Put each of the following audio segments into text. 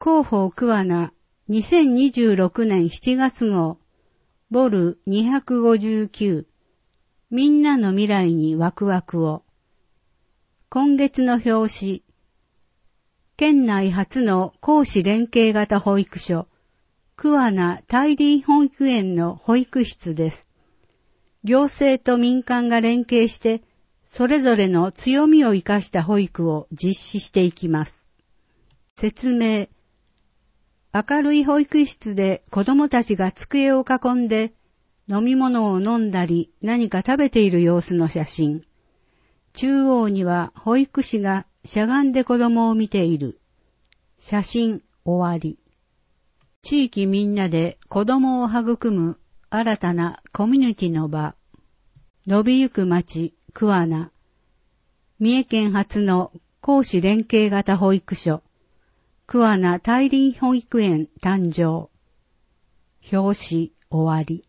広報桑名2026年7月号ボル259みんなの未来にワクワクを。今月の表紙、県内初の公私連携型保育所桑名大林保育園の保育室です。行政と民間が連携してそれぞれの強みを生かした保育を実施していきます。説明。明るい保育室で子どもたちが机を囲んで飲み物を飲んだり何か食べている様子の写真。中央には保育士がしゃがんで子どもを見ている。写真終わり。地域みんなで子どもを育む新たなコミュニティの場。伸びゆく町桑名。三重県初の公私連携型保育所。桑名大林保育園誕生。表紙終わり。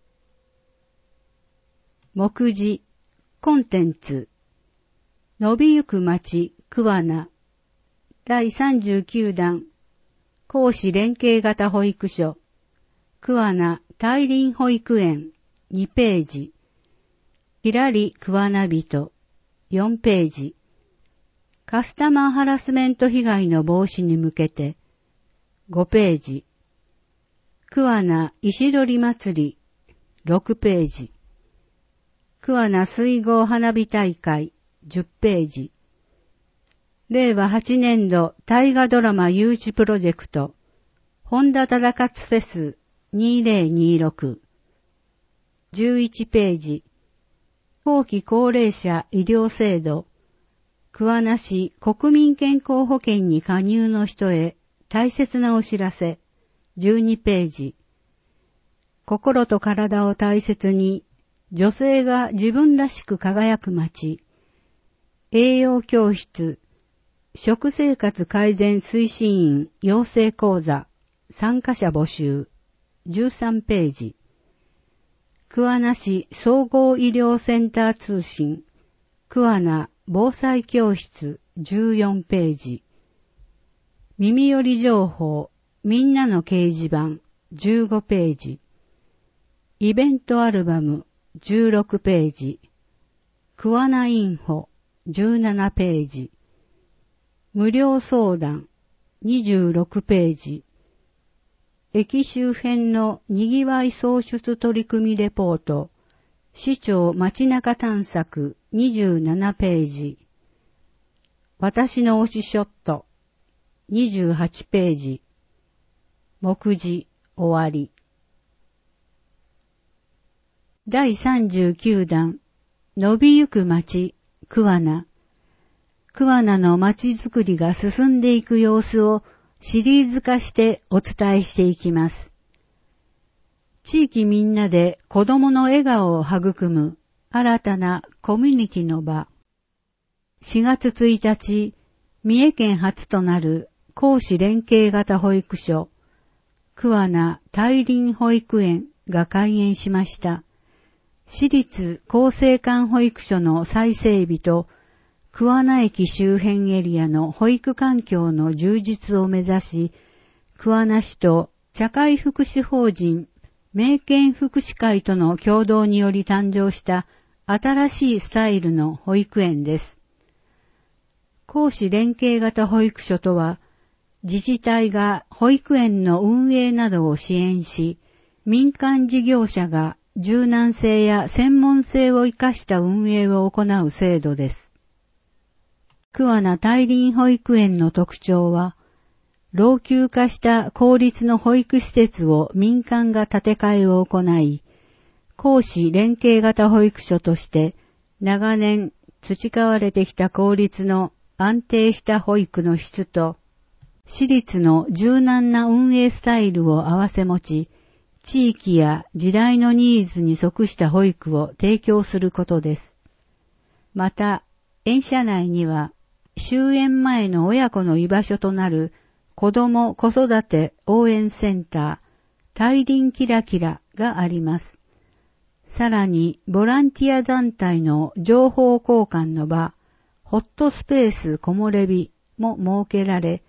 目次コンテンツ。伸びゆく町桑名。第39弾。公私連携型保育所。桑名大林保育園2ページ。ひらり桑名人4ページ。カスタマーハラスメント被害の防止に向けて5ページ。桑名石鳥祭り6ページ。桑名水郷花火大会10ページ。令和8年度大河ドラマ誘致プロジェクト本田忠勝フェス2026 11ページ。後期高齢者医療制度桑名市国民健康保険に加入の人へ大切なお知らせ12ページ。心と体を大切に女性が自分らしく輝く街栄養教室食生活改善推進員養成講座参加者募集13ページ。桑名市総合医療センター通信桑名防災教室14ページ。耳寄り情報みんなの掲示板15ページ。イベントアルバム16ページ。桑名インフォ17ページ。無料相談26ページ。駅周辺のにぎわい創出取り組みレポート市長街中探索27ページ。私の推しショット28ページ。目次終わり。第39弾伸びゆく町桑名。桑名の町づくりが進んでいく様子をシリーズ化してお伝えしていきます。地域みんなで子どもの笑顔を育む新たなコミュニティの場。4月1日、三重県初となる公私連携型保育所、桑名大林保育園が開園しました。私立厚生館保育所の再整備と、桑名駅周辺エリアの保育環境の充実を目指し、桑名市と社会福祉法人名犬福祉会との共同により誕生した新しいスタイルの保育園です。公私連携型保育所とは、自治体が保育園の運営などを支援し、民間事業者が柔軟性や専門性を生かした運営を行う制度です。桑名大林保育園の特徴は、老朽化した公立の保育施設を民間が建て替えを行い、公私連携型保育所として長年培われてきた公立の安定した保育の質と、私立の柔軟な運営スタイルを併せ持ち、地域や時代のニーズに即した保育を提供することです。また、園舎内には、終園前の親子の居場所となる子ども子育て応援センター、大林キラキラがあります。さらに、ボランティア団体の情報交換の場、ホットスペース木漏れ日も設けられ、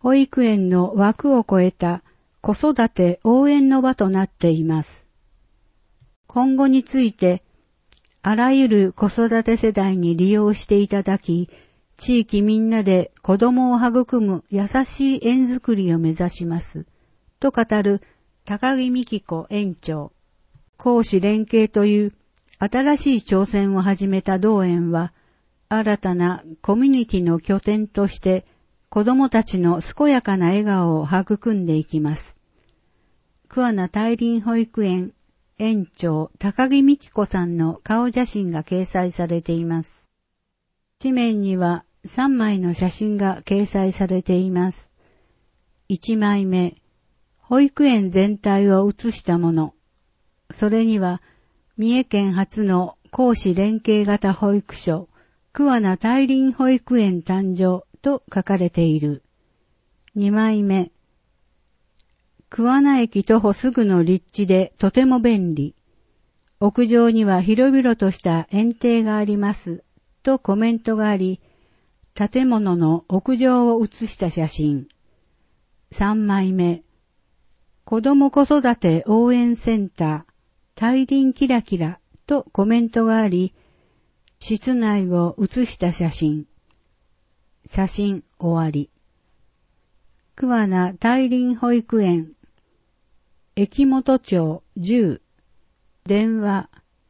保育園の枠を超えた子育て応援の場となっています。今後について、あらゆる子育て世代に利用していただき、地域みんなで子供を育む優しい園づくりを目指します。と語る高木美希子園長。公私連携という新しい挑戦を始めた同園は、新たなコミュニティの拠点として子供たちの健やかな笑顔を育んでいきます。桑名大林保育園園長高木美希子さんの顔写真が掲載されています。紙面には3枚の写真が掲載されています。1枚目、保育園全体を写したもの。それには、三重県初の公私連携型保育所、桑名大林保育園誕生と書かれている。2枚目、桑名駅徒歩すぐの立地でとても便利。屋上には広々とした園庭があります。とコメントがあり、建物の屋上を写した写真。3枚目、子ども子育て応援センター、大林キラキラとコメントがあり、室内を写した写真。写真終わり。桑名大林保育園、駅本町10、電話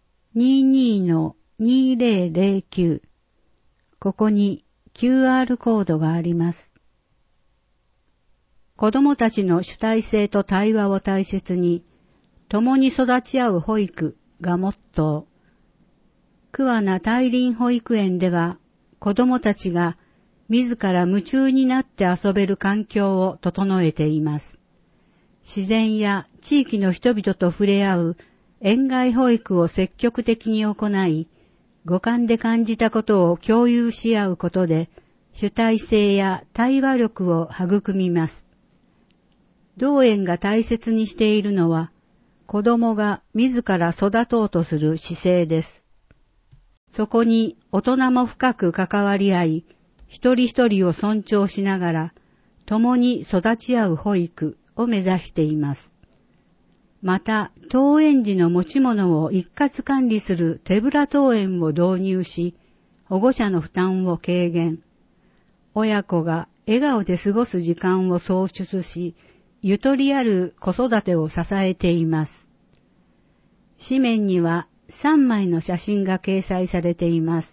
22-2009。ここに QR コードがあります。子供たちの主体性と対話を大切に、共に育ち合う保育がモットー。桑名大林保育園では、子供たちが自ら夢中になって遊べる環境を整えています。自然や地域の人々と触れ合う園外保育を積極的に行い、五感で感じたことを共有し合うことで、主体性や対話力を育みます。同園が大切にしているのは、子供が自ら育とうとする姿勢です。そこに大人も深く関わり合い、一人一人を尊重しながら、共に育ち合う保育を目指しています。また、登園時の持ち物を一括管理する手ぶら登園を導入し、保護者の負担を軽減。親子が笑顔で過ごす時間を創出し、ゆとりある子育てを支えています。紙面には3枚の写真が掲載されています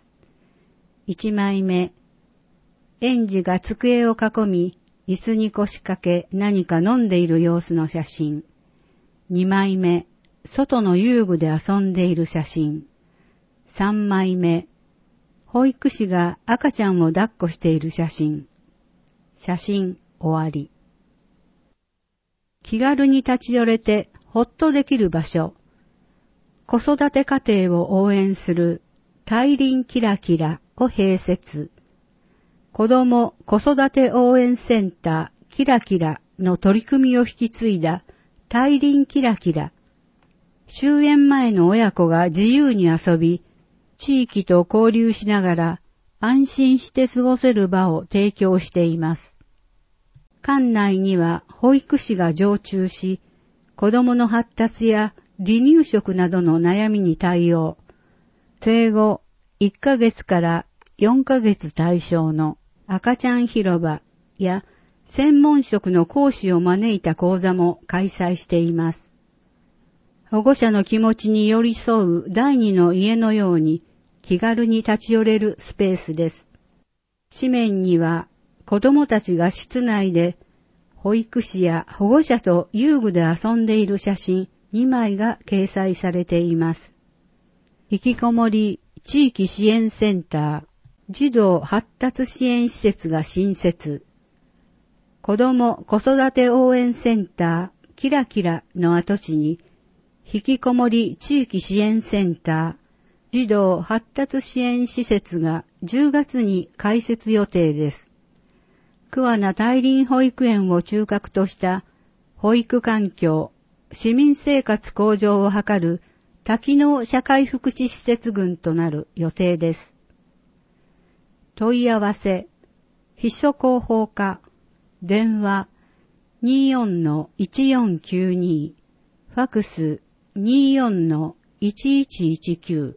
。1枚目、園児が机を囲み、椅子に腰掛け何か飲んでいる様子の写真。2枚目、外の遊具で遊んでいる写真。3枚目、保育士が赤ちゃんを抱っこしている写真。写真終わり。気軽に立ち寄れてほっとできる場所。子育て家庭を応援する大林キラキラを併設。子ども子育て応援センターキラキラの取り組みを引き継いだ大林キラキラ。終園前の親子が自由に遊び、地域と交流しながら安心して過ごせる場を提供しています。館内には保育士が常駐し、子どもの発達や離乳食などの悩みに対応。生後1ヶ月から4ヶ月対象の赤ちゃん広場や専門職の講師を招いた講座も開催しています。保護者の気持ちに寄り添う第二の家のように気軽に立ち寄れるスペースです。紙面には子どもたちが室内で保育士や保護者と遊具で遊んでいる写真2枚が掲載されています。引きこもり地域支援センター、児童発達支援施設が新設。子ども子育て応援センターキラキラの跡地に、引きこもり地域支援センター、児童発達支援施設が10月に開設予定です。桑名大林保育園を中核とした保育環境、市民生活向上を図る多機能社会福祉施設群となる予定です。問い合わせ、秘書広報課電話 24-1492、ファクス 24-1119。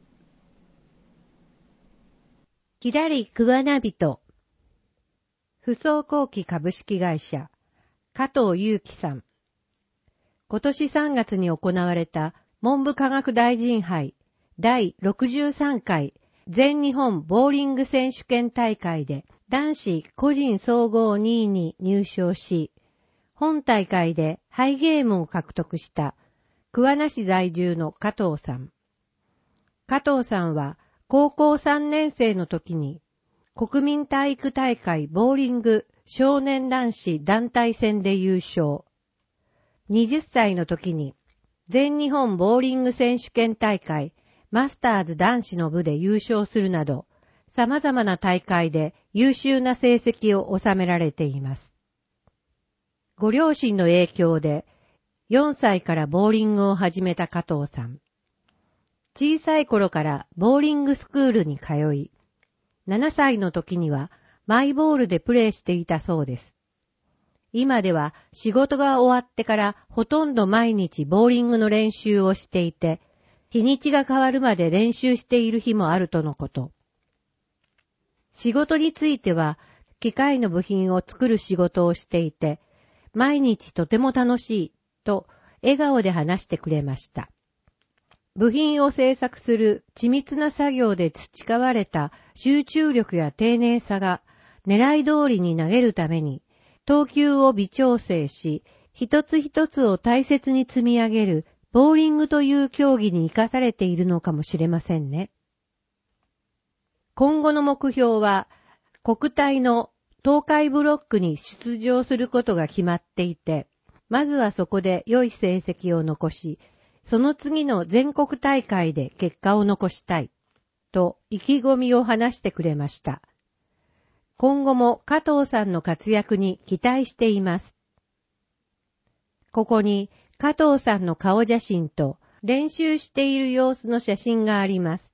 きらりくわなびと、不走工機株式会社、加藤祐樹さん。今年3月に行われた文部科学大臣杯第63回全日本ボーリング選手権大会で男子個人総合2位に入賞し、本大会でハイゲームを獲得した桑名市在住の加藤さん。加藤さんは高校3年生の時に国民体育大会ボーリング少年男子団体戦で優勝。20歳の時に全日本ボーリング選手権大会マスターズ男子の部で優勝するなど、様々な大会で優秀な成績を収められています。ご両親の影響で4歳からボーリングを始めた加藤さん。小さい頃からボーリングスクールに通い、7歳の時にはマイボールでプレーしていたそうです。今では仕事が終わってからほとんど毎日ボーリングの練習をしていて、日にちが変わるまで練習している日もあるとのこと。仕事については機械の部品を作る仕事をしていて、毎日とても楽しいと笑顔で話してくれました。部品を製作する緻密な作業で培われた集中力や丁寧さが狙い通りに投げるために投球を微調整し、一つ一つを大切に積み上げるボーリングという競技に生かされているのかもしれませんね。今後の目標は国体の東海ブロックに出場することが決まっていて、まずはそこで良い成績を残し、その次の全国大会で結果を残したい、と意気込みを話してくれました。今後も加藤さんの活躍に期待しています。ここに加藤さんの顔写真と練習している様子の写真があります。